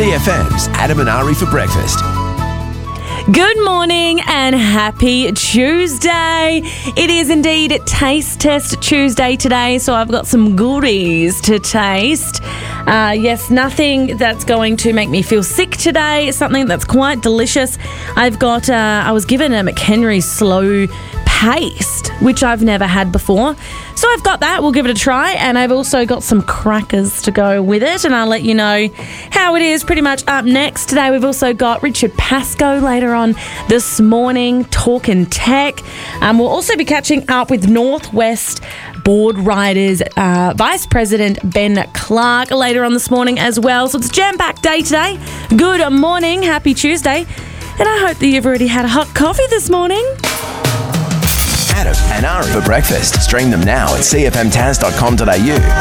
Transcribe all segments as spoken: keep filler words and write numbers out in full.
C F M's Adam and Ari for breakfast. Good morning and happy Tuesday. It is indeed Taste Test Tuesday today, so I've got some goodies to taste. Uh, yes, nothing that's going to make me feel sick today. Something that's quite delicious. I've got, uh, I was given a McHenry Slow Paste, which I've never had before. So I've got that. We'll give it a try. And I've also got some crackers to go with it. And I'll let you know how it is pretty much up next. Today we've also got Richard Pascoe later on this morning, Talking Tech. Um, we'll also be catching up with Northwest Board Riders uh, Vice President Ben Clark later on this morning as well. So it's a jam-packed day today. Good morning. Happy Tuesday. And I hope that you've already had a hot coffee this morning. Adam and Ari for breakfast. Stream them now at c f m taz dot com dot a u. Just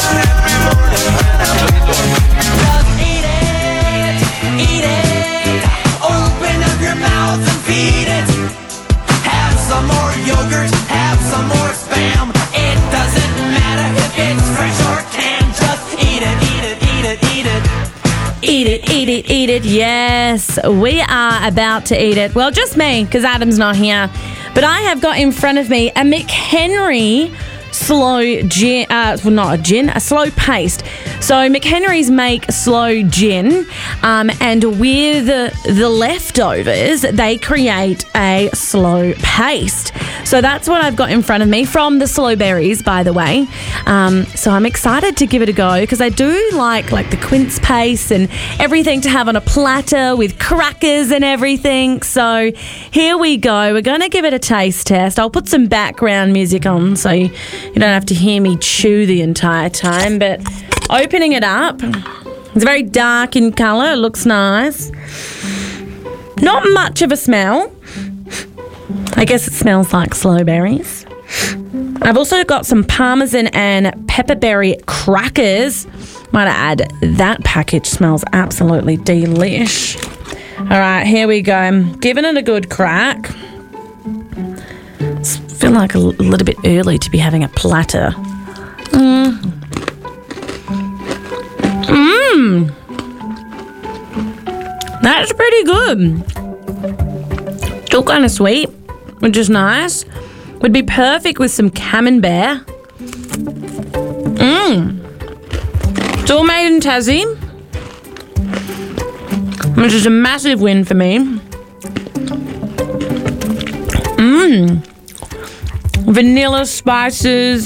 eat it, eat it. Open up your mouth and feed it. Have some more yogurt, have some more Spam. It doesn't matter if it's fresh or canned. Just eat it, eat it, eat it, eat it. Eat it, eat it, eat it. Yes, we are about to eat it. Well, just me, because Adam's not here. But I have got in front of me a McHenry slow gin, uh, well, not a gin, a slow paste. So McHenry's make slow gin, um, and with the, the leftovers, they create a slow paste. So that's what I've got in front of me from the slow berries, by the way. Um, so I'm excited to give it a go because I do like like the quince paste and everything to have on a platter with crackers and everything. So here we go. We're going to give it a taste test. I'll put some background music on so you, you don't have to hear me chew the entire time. But opening it up, it's very dark in colour. It looks nice. Not much of a smell. I guess it smells like slow berries. I've also got some parmesan and pepperberry crackers. Might I add, that package smells absolutely delish. All right, here we go. I'm giving it a good crack. I feel like a little bit early to be having a platter. Mmm. Mmm. That's pretty good. Still kind of sweet, which is nice. Would be perfect with some camembert. Mmm. It's all made in Tassie, which is a massive win for me. Mmm. Vanilla spices.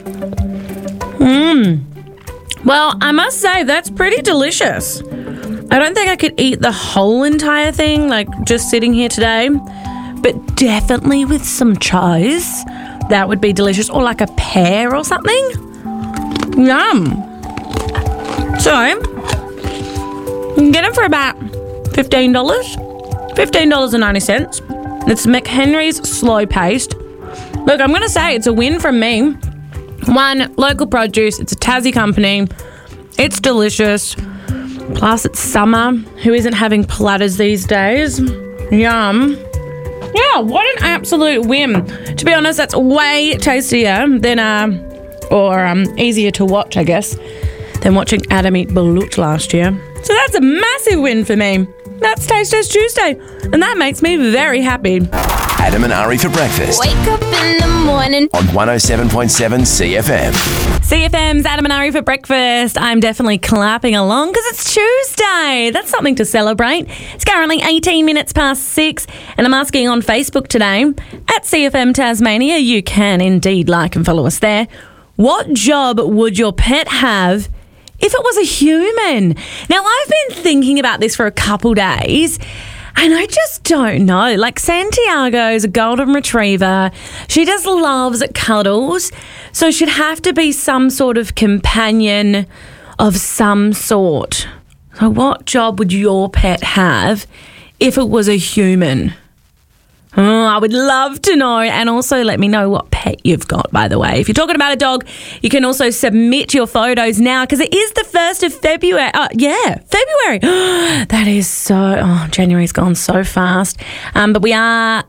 Mmm. Well, I must say, that's pretty delicious. I don't think I could eat the whole entire thing, like just sitting here today, but definitely with some cheese, that would be delicious, or like a pear or something. Yum. So, you can get it for about fifteen dollars, fifteen dollars and ninety cents. It's McHenry's Slow Paste. Look, I'm going to say it's a win from me. One, local produce, it's a Tassie company, it's delicious. Plus, it's summer. Who isn't having platters these days? Yum. Yeah, what an absolute win. To be honest, that's way tastier than, uh, or um, easier to watch, I guess, than watching Adam eat balut last year. So that's a massive win for me. That's Taste Test Tuesday, and that makes me very happy. Adam and Ari for breakfast. Wake up in the morning. On one oh seven point seven C F M. C F M's Adam and Ari for breakfast. I'm definitely clapping along because it's Tuesday. That's something to celebrate. It's currently eighteen minutes past six, and I'm asking on Facebook today, at C F M Tasmania, you can indeed like and follow us there. What job would your pet have if it was a human? Now, I've been thinking about this for a couple days, and I just don't know. Like, Santiago's a golden retriever. She just loves cuddles. So she'd have to be some sort of companion of some sort. So what job would your pet have if it was a human? Oh, I would love to know. And also let me know what pet you've got, by the way. If you're talking about a dog, you can also submit your photos now because it is the first of February. Oh, yeah, February. That is so... Oh, January's gone so fast. Um, but we are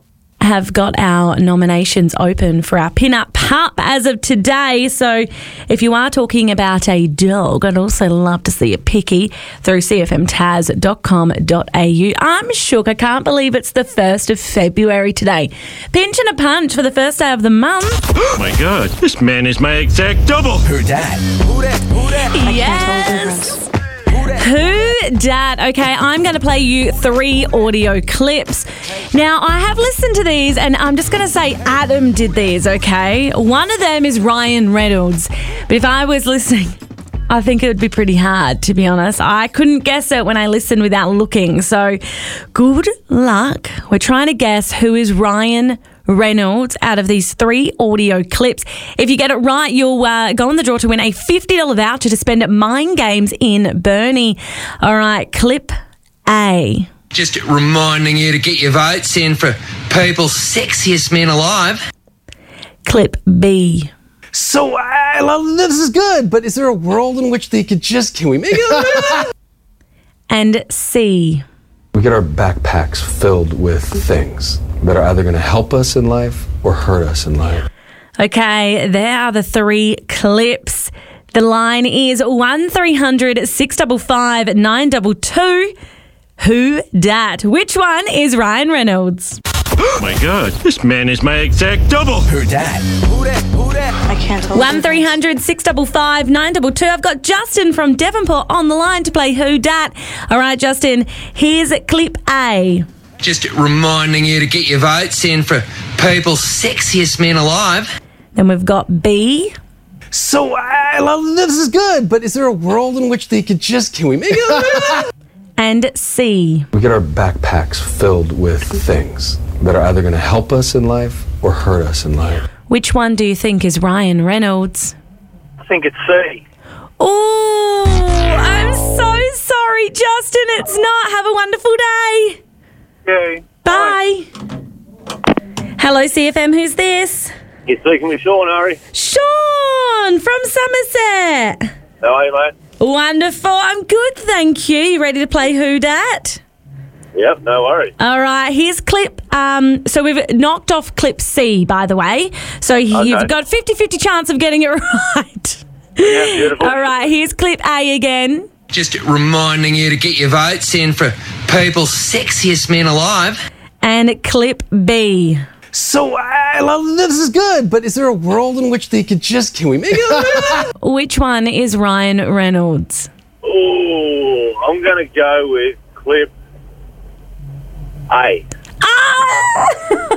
have got our nominations open for our Pin-Up Pup as of today. So if you are talking about a dog, I'd also love to see a picky through c f m taz dot com dot a u. I'm shook. I can't believe it's the first of February today. Pinch and a punch for the first day of the month. Oh my God, this man is my exact double. Who dat? Who dat? Who dat? Yes. Who dat? Okay, I'm going to play you three audio clips. Now, I have listened to these and I'm just going to say Adam did these, okay? One of them is Ryan Reynolds. But if I was listening, I think it would be pretty hard, to be honest. I couldn't guess it when I listened without looking. So, good luck. We're trying to guess who is Ryan Reynolds out of these three audio clips. If you get it right, you'll uh, go on the draw to win a fifty dollars voucher to spend at Mind Games in Burnie. All right, clip A. Just reminding you to get your votes in for people's sexiest men alive. Clip B. So, I love this is good, but is there a world in which they could just, can we make it? And C. We get our backpacks filled with things that are either going to help us in life or hurt us in life. Okay, there are the three clips. The line is one three hundred six five five nine two two. Who dat? Which one is Ryan Reynolds? Oh my God, this man is my exact double. Who dat? Who dat? Who dat? I can't hold one three hundred six five five nine two two. I've got Justin from Devonport on the line to play Who Dat. All right, Justin, here's clip A. Just reminding you to get your votes in for people's sexiest men alive. Then we've got B. So, I love this is good, but is there a world in which they could just, can we make it? And C. We get our backpacks filled with things that are either going to help us in life or hurt us in life. Which one do you think is Ryan Reynolds? I think it's C. Oh, I'm so sorry, Justin. It's not. Have a wonderful day. Okay. Bye. Hello, C F M. Who's this? You're speaking with Sean, Ari. Sean from Somerset. How are you, mate? Wonderful. I'm good, thank you. You ready to play Who Dat? Yep, no worries. All right, here's clip. Um, so we've knocked off clip C, by the way. So you've got fifty-fifty chance of getting it right. Yeah, beautiful. All right, here's clip A again. Just reminding you to get your votes in for people's sexiest men alive. And clip B. So, I love this is good, but is there a world in which they could just, can we make it? Which one is Ryan Reynolds? Oh, I'm going to go with clip A. Ah!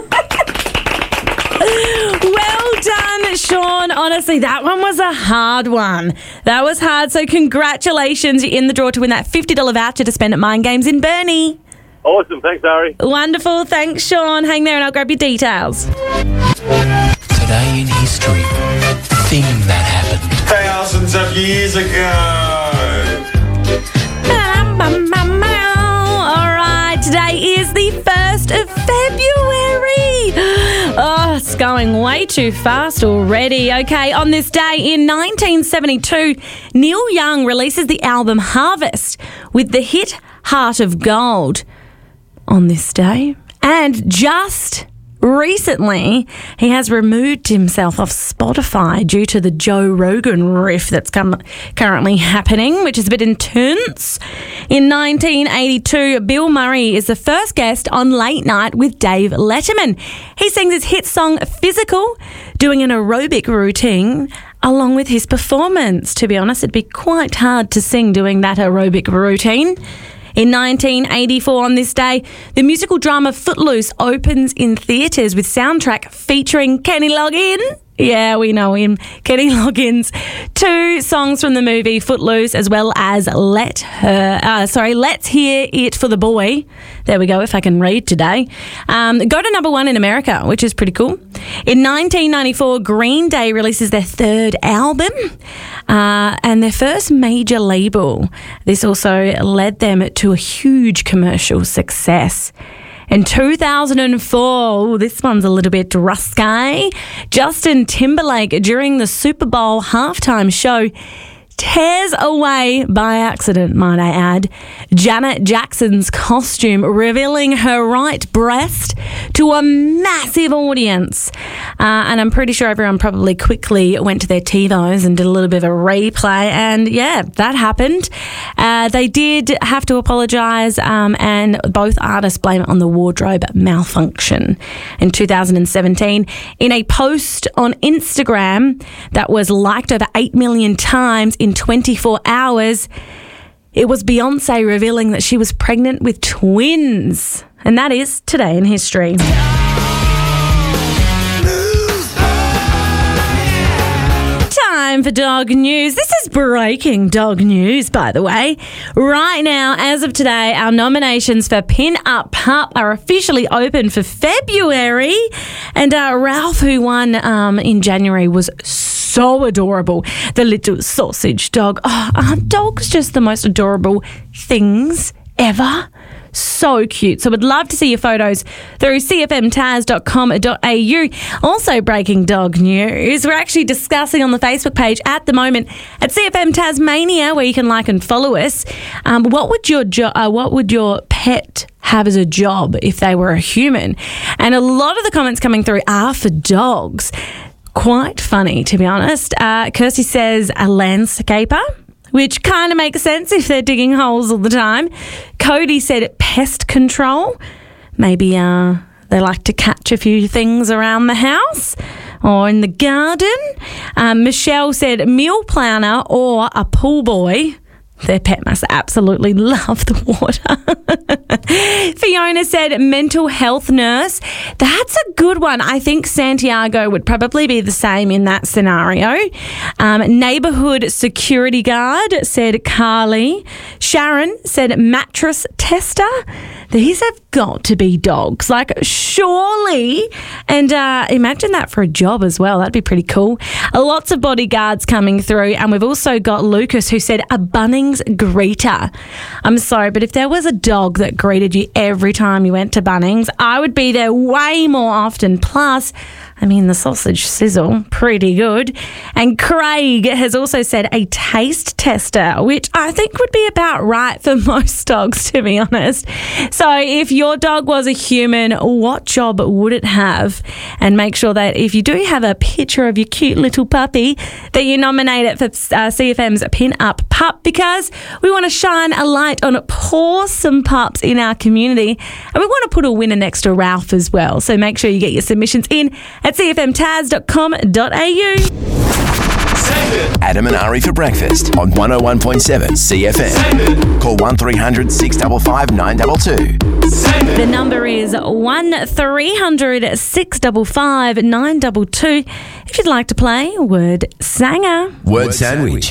Well done, Sean. Honestly, that one was a hard one. That was hard. So congratulations. You're in the draw to win that fifty dollars voucher to spend at Mind Games in Burnie. Awesome. Thanks, Ari. Wonderful. Thanks, Sean. Hang there and I'll grab your details. Today in history, the thing that happened. Thousands of years ago. All right, today is the first of February. Oh, it's going way too fast already. Okay, on this day in nineteen seventy-two, Neil Young releases the album Harvest with the hit Heart of Gold on this day. And just recently, he has removed himself off Spotify due to the Joe Rogan riff that's come, currently happening, which is a bit intense. In nineteen eighty-two, Bill Murray is the first guest on Late Night with Dave Letterman. He sings his hit song Physical, doing an aerobic routine along with his performance. To be honest, it'd be quite hard to sing doing that aerobic routine. In nineteen eighty-four, on this day, the musical drama Footloose opens in theatres with soundtrack featuring Kenny Loggins. Yeah, we know him. Kenny Loggins. Two songs from the movie Footloose, as well as Let Her, uh, sorry, Let's Hear It for the Boy. There we go, if I can read today. Um, go to number one in America, which is pretty cool. In nineteen ninety-four, Green Day releases their third album uh, and their first major label. This also led them to a huge commercial success. In two thousand four, ooh, this one's a little bit risque, Justin Timberlake, during the Super Bowl halftime show, tears away by accident, might I add, Janet Jackson's costume, revealing her right breast to a massive audience. Uh, and I'm pretty sure everyone probably quickly went to their TiVos and did a little bit of a replay. And yeah, that happened. Uh, they did have to apologise, um, and both artists blame it on the wardrobe malfunction. In two thousand seventeen, in a post on Instagram that was liked over eight million times in twenty-four hours, it was Beyonce revealing that she was pregnant with twins. And that is Today in History. Time for dog news. This is breaking dog news, by the way. Right now, as of today, our nominations for Pin Up Pup are officially open for February. And uh, Ralph, who won um, in January, was so adorable. The little sausage dog. Oh, aren't dogs just the most adorable things ever? So cute. So would love to see your photos through c f m taz dot com dot a u. Also breaking dog news. We're actually discussing on the Facebook page at the moment at C F M Tasmania, where you can like and follow us. Um, what would your jo- uh, what would your pet have as a job if they were a human? And a lot of the comments coming through are for dogs. Quite funny, to be honest. Uh, Kirsty says a landscaper, which kind of makes sense if they're digging holes all the time. Cody said pest control. Maybe uh, they like to catch a few things around the house or in the garden. Um, Michelle said meal planner or a pool boy. Their pet must absolutely love the water. Fiona said mental health nurse. That's a good one. I think Santiago would probably be the same in that scenario. Um, neighbourhood security guard, said Carly. Sharon said mattress tester. These have got to be dogs. Like, surely. And uh, imagine that for a job as well. That'd be pretty cool. Uh, lots of bodyguards coming through. And we've also got Lucas, who said a Bunnings greeter. I'm sorry, but if there was a dog that greeted you every time you went to Bunnings, I would be there way more often. Plus, I mean, the sausage sizzle, pretty good. And Craig has also said a taste tester, which I think would be about right for most dogs, to be honest. So if your dog was a human, what job would it have? And make sure that if you do have a picture of your cute little puppy, that you nominate it for uh, C F M's Pin Up Pup, because we want to shine a light on awesome pups in our community. And we want to put a winner next to Ralph as well. So make sure you get your submissions in at c f m taz dot com dot a u. Adam and Ari for breakfast on one oh one point seven C F M. Call one three hundred six five five nine two two. The number is one three hundred six five five nine two two if you'd like to play Word Sanger. Word Sandwich.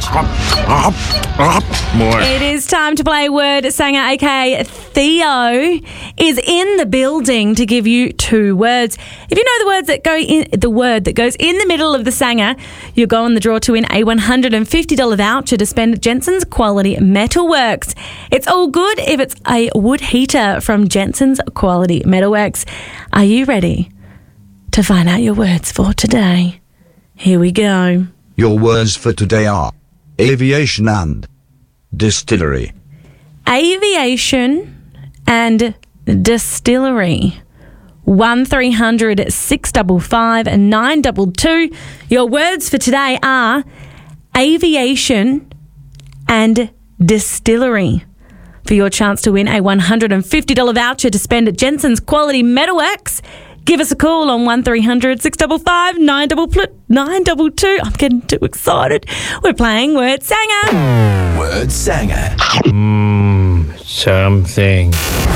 More. It is time to play Word Sanger, aka Theo is in the building to give you two words. If you know the words that go in the word that goes in the middle of the sanger, you'll go on the draw to win a one hundred fifty dollars voucher to spend at Jensen's Quality Metalworks. It's all good if it's a wood heater from Jensen's Quality Metalworks. Are you ready to find out your words for today? Here we go. Your words for today are aviation and distillery. Aviation and distillery. one three hundred six five five nine two two. Your words for today are aviation and distillery. For your chance to win a one hundred fifty dollars voucher to spend at Jensen's Quality Metalworks, give us a call on one three hundred six five five nine two two. I'm getting too excited. We're playing Word Sanger. Word Sanger. Mmm, something.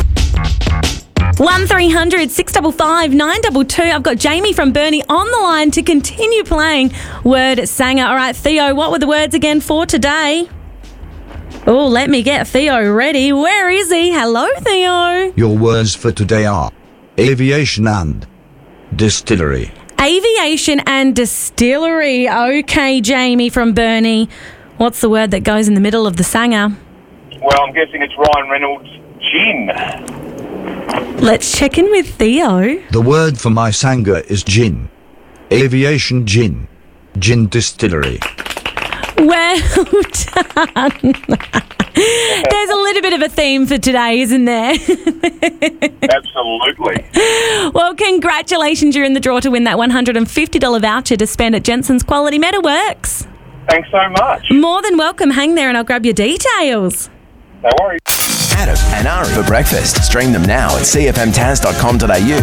one three hundred six five five nine two two. I've got Jamie from Burnie on the line to continue playing Word Sanger. All right, Theo, what were the words again for today? Oh, let me get Theo ready. Where is he? Hello, Theo. Your words for today are aviation and distillery. Aviation and distillery. Okay, Jamie from Burnie. What's the word that goes in the middle of the sanger? Well, I'm guessing it's Ryan Reynolds' gin. Let's check in with Theo. The word for my sanger is gin. Aviation gin. Gin distillery. Well done. There's a little bit of a theme for today, isn't there? Absolutely. Well, congratulations. You're in the draw to win that one hundred fifty dollars voucher to spend at Jensen's Quality Metalworks. Thanks so much. More than welcome. Hang there and I'll grab your details. No worries. Adam and Ari for breakfast. Stream them now at c f m taz dot com dot a u.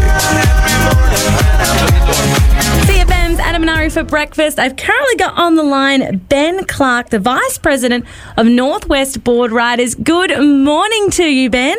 C F M's Adam and Ari for breakfast. I've currently got on the line Ben Clark, the Vice President of Northwest Board Riders. Good morning to you, Ben.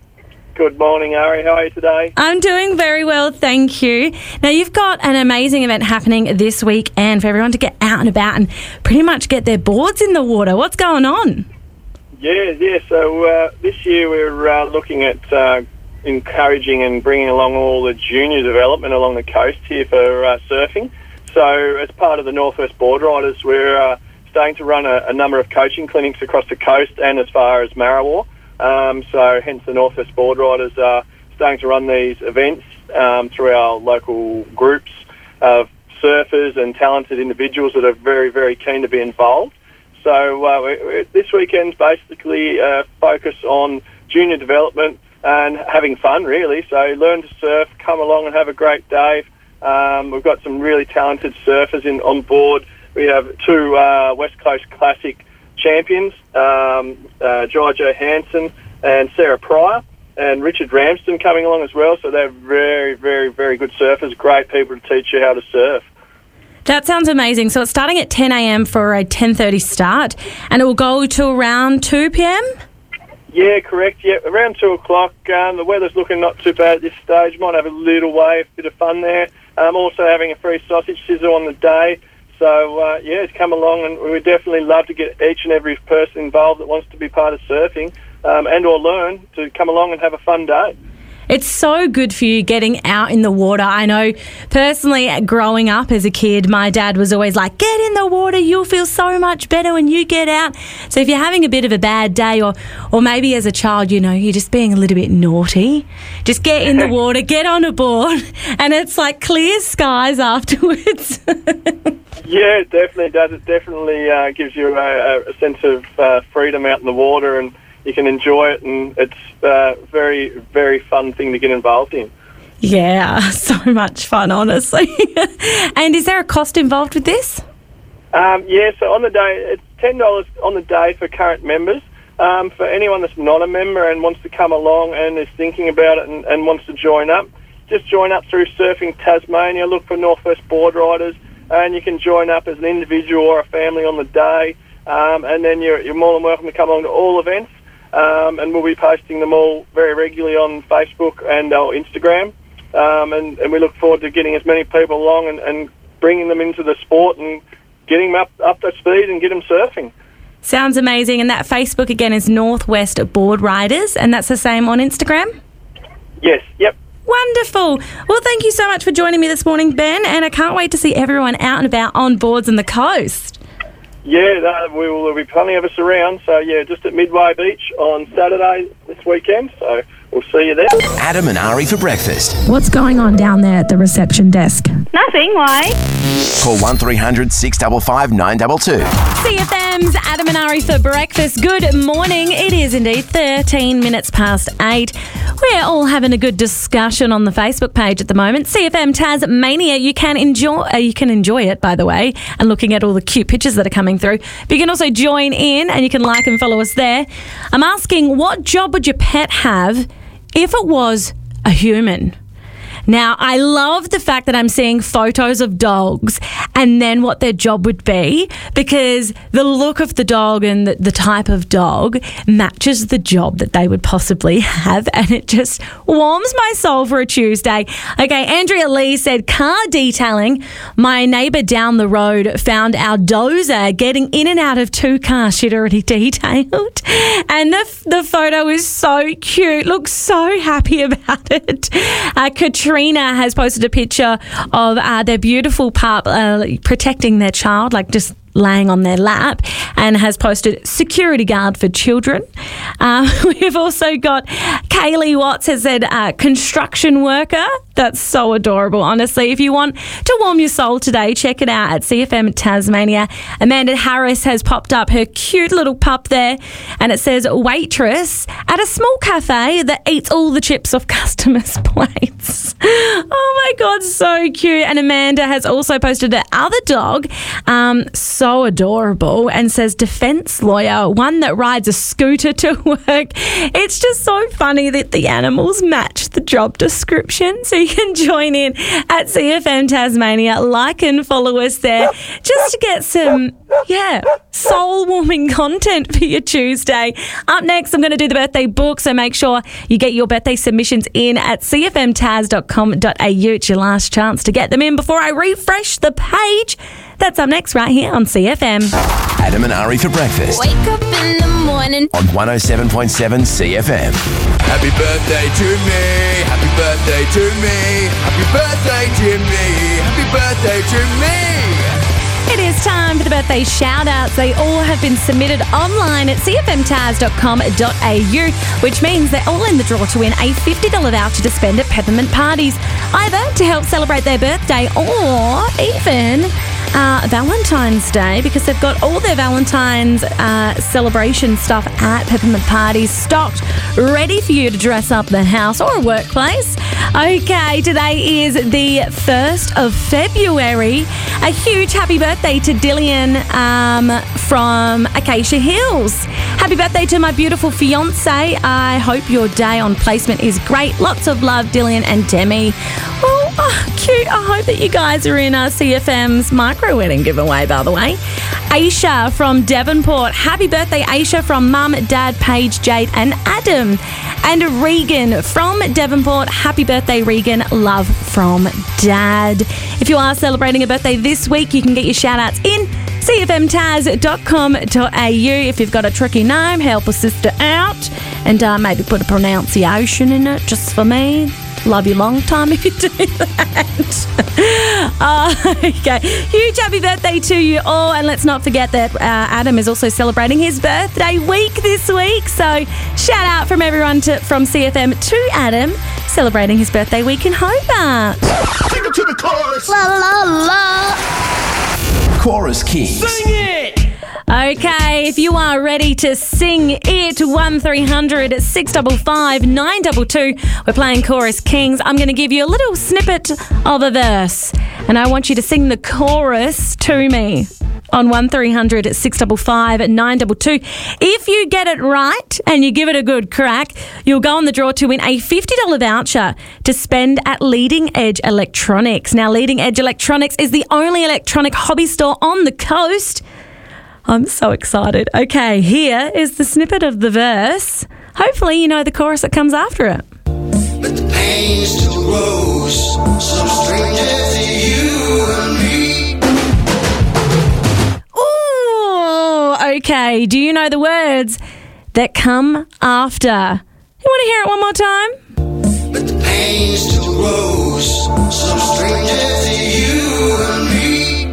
Good morning, Ari. How are you today? I'm doing very well, thank you. Now, you've got an amazing event happening this weekend for everyone to get out and about and pretty much get their boards in the water. What's going on? Yeah, yeah. So uh, this year we're uh, looking at uh, encouraging and bringing along all the junior development along the coast here for uh, surfing. So as part of the Northwest Board Riders, we're uh, starting to run a, a number of coaching clinics across the coast and as far as Marrawar. Um, so hence the Northwest Board Riders are starting to run these events um, through our local groups of surfers and talented individuals that are very, very keen to be involved. So uh, we, we, this weekend's basically uh, focus on junior development and having fun, really. So learn to surf, come along and have a great day. Um, we've got some really talented surfers in on board. We have two uh, West Coast Classic champions, um, uh, Giorgio Hansen and Sarah Pryor, and Richard Ramsden coming along as well. So they're very, very, very good surfers, great people to teach you how to surf. That sounds amazing. So it's starting at ten a m for a ten thirty start, and it will go to around two p m? Yeah, correct. Yeah, around two o'clock. Um, the weather's looking not too bad at this stage. Might have a little wave, bit of fun there. Um, also having a free sausage sizzle on the day. So, uh, yeah, come along, and we would definitely love to get each and every person involved that wants to be part of surfing um, and or learn to come along and have a fun day. It's so good for you getting out in the water. I know personally, growing up as a kid, my dad was always like, get in the water, you'll feel so much better when you get out. So if you're having a bit of a bad day, or, or maybe as a child, you know, you're just being a little bit naughty, just get in the water, get on a board, and it's like clear skies afterwards. Yeah, it definitely does. It definitely uh, gives you a, a sense of uh, freedom out in the water, and you can enjoy it, and it's a very, very fun thing to get involved in. Yeah, so much fun, honestly. And is there a cost involved with this? Um, yeah, so on the day, it's ten dollars on the day for current members. Um, for anyone that's not a member and wants to come along and is thinking about it and, and wants to join up, just join up through Surfing Tasmania, look for Northwest Board Riders, and you can join up as an individual or a family on the day, um, and then you're, you're more than welcome to come along to all events. Um, and we'll be posting them all very regularly on Facebook and our Instagram. Um, and, and we look forward to getting as many people along and, and bringing them into the sport and getting them up, up to speed and get them surfing. Sounds amazing. And that Facebook, again, is Northwest Board Riders, and that's the same on Instagram? Yes, yep. Wonderful. Well, thank you so much for joining me this morning, Ben, and I can't wait to see everyone out and about on boards on the coast. Yeah, no, we will, there'll be plenty of us around. So, yeah, just at Midway Beach on Saturday this weekend. So we'll see you there. Adam and Ari for breakfast. What's going on down there at the reception desk? Nothing, why? Call one three hundred six five five nine two two. C F M's Adam and Ari for breakfast. Good morning. It is indeed thirteen minutes past eight. We're all having a good discussion on the Facebook page at the moment. C F M Tasmania. You can enjoy. Uh, you can enjoy it, by the way, and looking at all the cute pictures that are coming through. But you can also join in, and you can like and follow us there. I'm asking, what job would your pet have if it was a human? Now, I love the fact that I'm seeing photos of dogs and then what their job would be, because the look of the dog and the, the type of dog matches the job that they would possibly have, and it just warms my soul for a Tuesday. Okay, Andrea Lee said, car detailing. My neighbour down the road found our dozer getting in and out of two cars she'd already detailed, and the, the photo is so cute, looks so happy about it. Uh, Katrina Katrina has posted a picture of uh, their beautiful pup uh, protecting their child, like just laying on their lap, and has posted security guard for children. Uh, we've also got Kaylee Watts has said uh, construction worker. That's so adorable, honestly. If you want to warm your soul today, check it out at C F M Tasmania. Amanda Harris has popped up her cute little pup there, and it says, waitress at a small cafe that eats all the chips off customers' plates. Oh my God, so cute. And Amanda has also posted her other dog, um, so adorable, and says, defense lawyer, one that rides a scooter to work. It's just so funny that the animals match the job description. So you can join in at C F M Tasmania, like and follow us there, just to get some, yeah, soul-warming content for your Tuesday. Up next, I'm going to do the birthday book, so make sure you get your birthday submissions in at c f m tas dot com dot a u. It's your last chance to get them in before I refresh the page. That's up next right here on C F M. Adam and Ari for breakfast Wake up in the morning. on one oh seven point seven C F M. Happy birthday to me. Happy birthday to me. Happy birthday to me. Happy birthday to me. It is time for the birthday shout-outs. They all have been submitted online at c f m tas dot com dot a u, which means they're all in the draw to win a fifty dollars voucher to spend at Peppermint Parties, either to help celebrate their birthday or even uh, Valentine's Day, because they've got all their Valentine's uh, celebration stuff at Peppermint Parties stocked, ready for you to dress up the house or workplace. Okay, today is the first of February. A huge happy birthday to Dillian um, from Acacia Hills. Happy birthday to my beautiful fiance. I hope your day on placement is great. Lots of love, Dillian and Demi. Well, oh, cute. I hope that you guys are in uh, C F M's micro wedding giveaway, by the way. Aisha from Devonport. Happy birthday, Aisha, from Mum, Dad, Paige, Jade and Adam. And Regan from Devonport. Happy birthday, Regan. Love from Dad. If you are celebrating a birthday this week, you can get your shout-outs in c f m tas dot com dot a u. If you've got a tricky name, help a sister out and uh, maybe put a pronunciation in it just for me. Love you long time if you do that. uh, okay. Huge happy birthday to you all. And let's not forget that uh, Adam is also celebrating his birthday week this week. So shout out from everyone to, from C F M to Adam, celebrating his birthday week in Hobart. Take it to the chorus. La la la. Chorus Kings. Sing it. Okay, if you are ready to sing it, one three hundred six five five nine two two. We're playing Chorus Kings. I'm going to give you a little snippet of a verse, and I want you to sing the chorus to me on one three hundred six five five nine two two. If you get it right and you give it a good crack, you'll go on the draw to win a fifty dollars voucher to spend at Leading Edge Electronics. Now, Leading Edge Electronics is the only electronic hobby store on the coast. I'm so excited. Okay, here is the snippet of the verse. Hopefully you know the chorus that comes after it. But the pain still grows, so strangers to you and me. Ooh, okay. Do you know the words that come after? You want to hear it one more time? But the pain still grows, so strangers to you and me.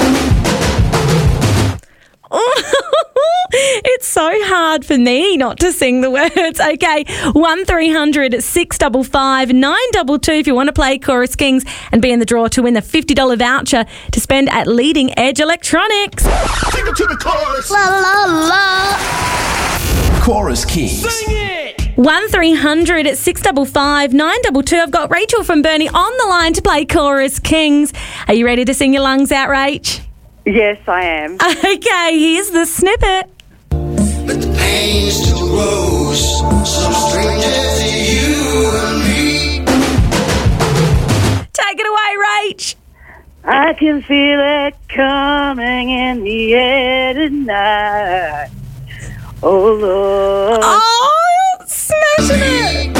It's so hard for me not to sing the words. Okay, one three hundred six five five nine two two if you want to play Chorus Kings and be in the draw to win the fifty dollars voucher to spend at Leading Edge Electronics. Take it to the chorus. La la la. Chorus Kings. Sing it. one three hundred six five five nine two two. I've got Rachel from Burnie on the line to play Chorus Kings. Are you ready to sing your lungs out, Rach? Yes, I am. Okay, here's the snippet. But the pain still grows, so strangers to you and me. Take it away, Rach. I can feel it coming in the air tonight. Oh, Lord. Oh, smashing it.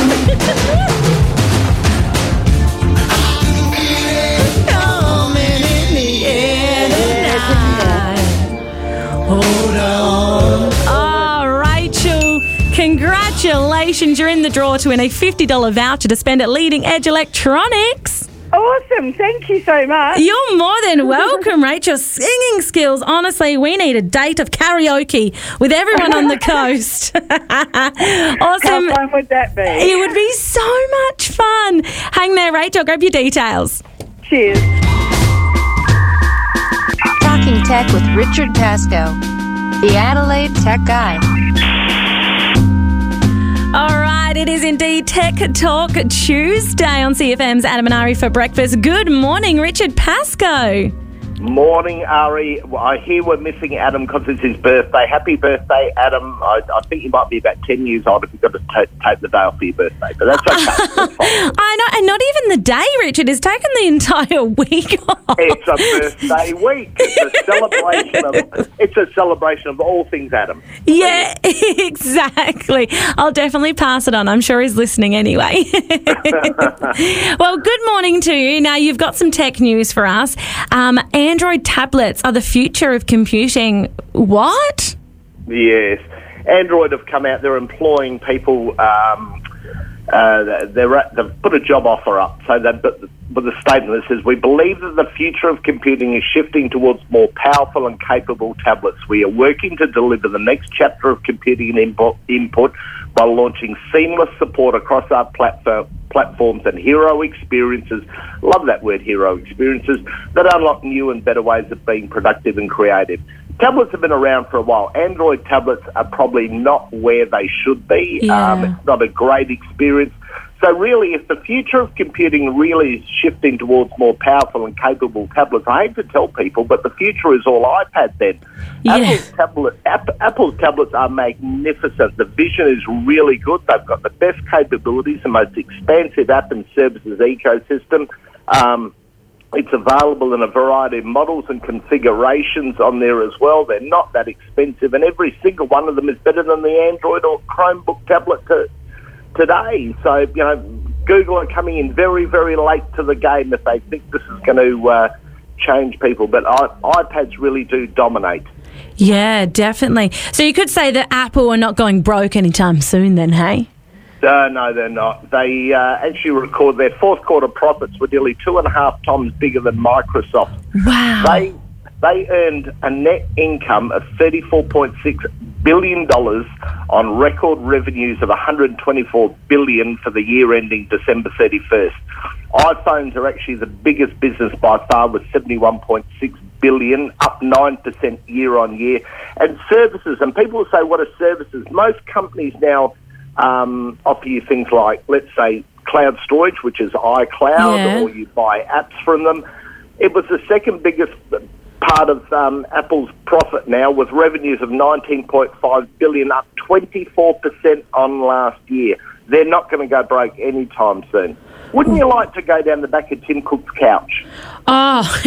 Coming in the air tonight. Hold on. Oh, Rachel, congratulations. You're in the draw to win a fifty dollars voucher to spend at Leading Edge Electronics. Awesome. Thank you so much. You're more than welcome, Rachel. Singing skills, honestly, we need a date of karaoke with everyone on the coast. Awesome. How fun would that be? It would be so much fun. fun. Hang there, Rachel. Grab your details. Cheers. Talking Tech with Richard Pascoe, the Adelaide Tech Guy. All right, it is indeed Tech Talk Tuesday on C F M's Adam and Ari for breakfast. Good morning, Richard Pascoe. Morning, Ari. Well, I hear we're missing Adam because it's his birthday. Happy birthday, Adam. I, I think you might be about ten years old if you've got to t- take the day off for your birthday, but that's okay. That's fine. I know, and not even the day, Richard. It's taken the entire week off. It's a birthday week. It's a celebration of it's a celebration of all things Adam. Yeah, exactly. I'll definitely pass it on. I'm sure he's listening anyway. Well, good morning to you. Now, you've got some tech news for us. Um, Android tablets are the future of computing. What? Yes. Android have come out. They're employing people. Um, uh, they're, they've put a job offer up. So they've put with a statement that says, we believe that the future of computing is shifting towards more powerful and capable tablets. We are working to deliver the next chapter of computing and input, input by launching seamless support across our platform, platforms and hero experiences, love that word, hero experiences, that unlock new and better ways of being productive and creative. Tablets have been around for a while. Android tablets are probably not where they should be. Yeah. Um, it's not a great experience. So really, if the future of computing really is shifting towards more powerful and capable tablets, I hate to tell people, but the future is all iPad then. Yeah. Apple's, tablet, App, Apple's tablets are magnificent. The vision is really good. They've got the best capabilities, the most expansive app and services ecosystem. Um, it's available in a variety of models and configurations on there as well. They're not that expensive, and every single one of them is better than the Android or Chromebook tablet to, today. So, you know, Google are coming in very, very late to the game if they think this is going to uh, change people. But I, iPads really do dominate. Yeah, definitely. So you could say that Apple are not going broke anytime soon then, hey? Uh, no, they're not. They uh, actually record their fourth quarter profits were nearly two and a half times bigger than Microsoft. Wow. They they earned a net income of thirty-four point six billion dollars on record revenues of one hundred twenty-four billion dollars for the year ending December thirty-first. iPhones are actually the biggest business by far with seventy-one point six billion dollars, up nine percent year on year. And services, and people will say, what are services? Most companies now um, offer you things like, let's say, cloud storage, which is iCloud, Yeah. or you buy apps from them. It was the second biggest part of um, Apple's profit now, with revenues of nineteen point five billion dollars, up twenty-four percent on last year. They're not going to go broke anytime soon. Wouldn't you like to go down the back of Tim Cook's couch? Oh,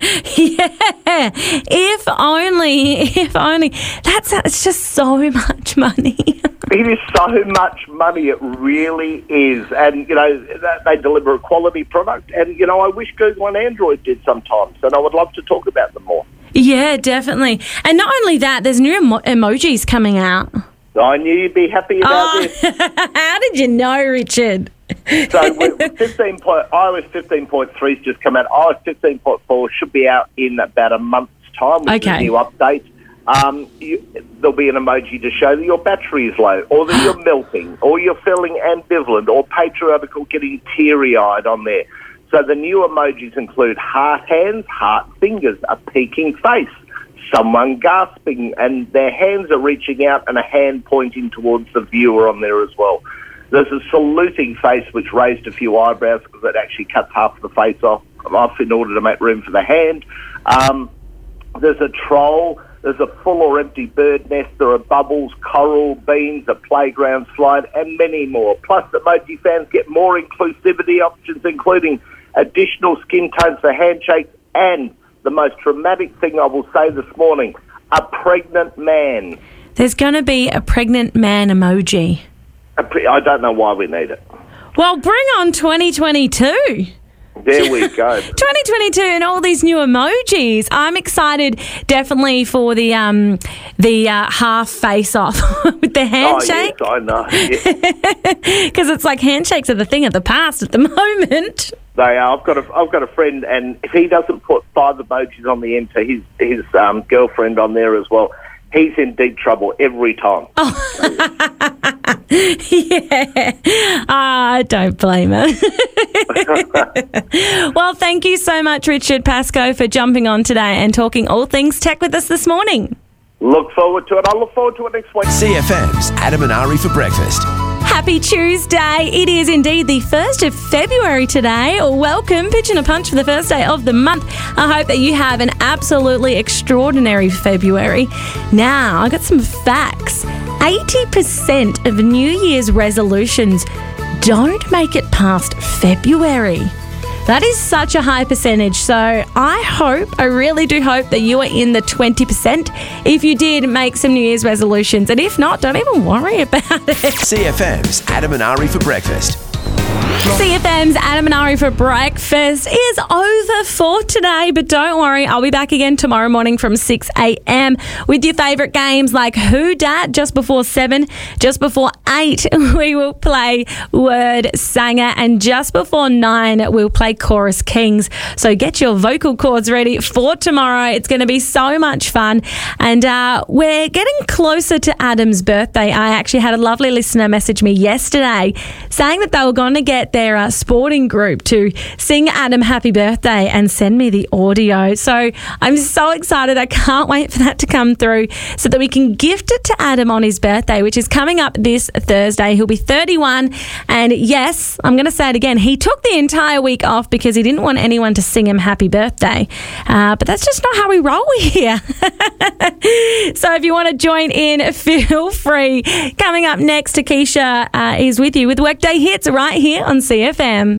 yeah. If only, if only. That's, it's just so much money. It is so much money, it really is. And, you know, they deliver a quality product. And, you know, I wish Google and Android did sometimes, and I would love to talk about them more. Yeah, definitely. And not only that, there's new emo- emojis coming out. I knew you'd be happy about Oh, this. how did you know, Richard? So we're fifteen point, iOS fifteen point three has just come out. iOS fifteen point four should be out in about a month's time with Okay. the new update. Um, you, there'll be an emoji to show that your battery is low, or that you're melting, or you're feeling ambivalent, or patriotic, or getting teary-eyed on there. So the new emojis include heart hands, heart fingers, a peeking face, someone gasping, and their hands are reaching out and a hand pointing towards the viewer on there as well. There's a saluting face which raised a few eyebrows because it actually cuts half the face off, off in order to make room for the hand. Um, there's a troll. There's a full or empty bird nest. There are bubbles, coral, beans, a playground slide, and many more. Plus, emoji fans get more inclusivity options, including additional skin tones for handshakes, and the most dramatic thing I will say this morning, a pregnant man. There's going to be a pregnant man emoji. A pre- I don't know why we need it. Well, bring on twenty twenty-two. There we go. twenty twenty-two and all these new emojis. I'm excited, definitely, for the um the uh, half face off with the handshake. Oh, yes, I know. Because it's like handshakes are the thing of the past at the moment. They are. I've got a I've got a friend, and if he doesn't put five emojis on the end to his his um, girlfriend on there as well, he's in deep trouble every time. Oh. Yeah. Ah, I don't blame her. Well, thank you so much, Richard Pascoe, for jumping on today and talking all things tech with us this morning. Look forward to it. I look forward to it next week. C F M's Adam and Ari for breakfast. Happy Tuesday. It is indeed the first of February today. Welcome, Pitch and a Punch for the first day of the month. I hope that you have an absolutely extraordinary February. Now, I got some facts. eighty percent of New Year's resolutions don't make it past February. That is such a high percentage. So I hope, I really do hope that you are in the twenty percent if you did make some New Year's resolutions. And if not, don't even worry about it. C F M's Adam and Ari for breakfast. C F M's Adam and Ari for breakfast is over for today, but don't worry, I'll be back again tomorrow morning from six a.m. with your favourite games like Who Dat just before seven, just before eight we will play Word Sanger, and just before nine we'll play Chorus Kings. So get your vocal cords ready for tomorrow. It's going to be so much fun, and uh, we're getting closer to Adam's birthday. I actually had a lovely listener message me yesterday saying that they were going to get their uh, sporting group to sing Adam happy birthday and send me the audio. So I'm so excited. I can't wait for that to come through so that we can gift it to Adam on his birthday, which is coming up this Thursday. He'll be thirty-one. And yes, I'm going to say it again. He took the entire week off because he didn't want anyone to sing him happy birthday. Uh, but that's just not how we roll here. So if you want to join in, feel free. Coming up next, Takesha uh, is with you with Workday Hits right here on C F M.